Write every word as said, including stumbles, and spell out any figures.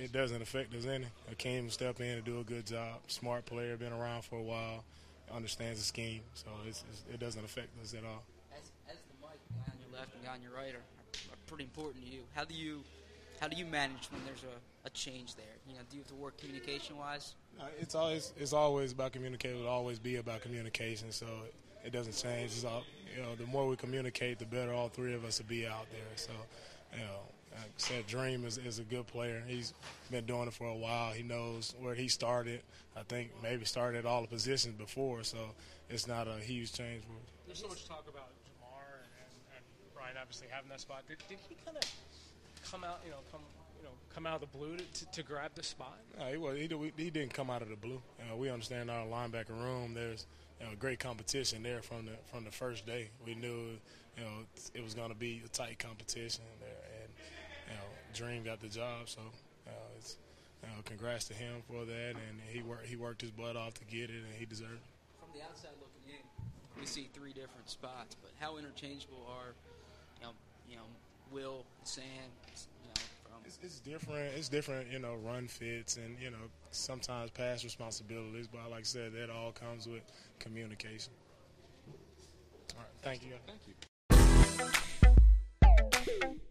it doesn't affect us any. Akeem will step in and do a good job. Smart player, been around for a while, understands the scheme, so it's, it's, it doesn't affect us at all. As, as the mic, guy on your left and guy on your right are, are pretty important to you. How do you how do you manage when there's a, a change there? You know, do you have to work communication-wise? Uh, it's always it's always about communication. It'll always be about communication, so it, it doesn't change. It's all, you know, the more we communicate, the better all three of us will be out there. So, you know, like I said, Dream is, is a good player. He's been doing it for a while. He knows where he started. I think maybe started at all the positions before, so it's not a huge change for us. There's so much talk about Jamar and, and, and Brian obviously having that spot. Did, did he kind of come out, you know, come you know, come out of the blue to, to, to grab the spot? No, he, was, he, he didn't come out of the blue. You know, we understand our linebacker room. There's you know, great competition there from the from the first day. We knew you know it was going to be a tight competition there, and you know, Dream got the job. So you know, it's you know, congrats to him for that, and he worked he worked his butt off to get it, and he deserved it. From the outside looking in, we see three different spots, but how interchangeable are you know you know Will, Sam, you know, from It's, it's different. It's different, you know, run fits and, you know, sometimes pass responsibilities. But like I said, that all comes with communication. All right. Thank you. Thank you.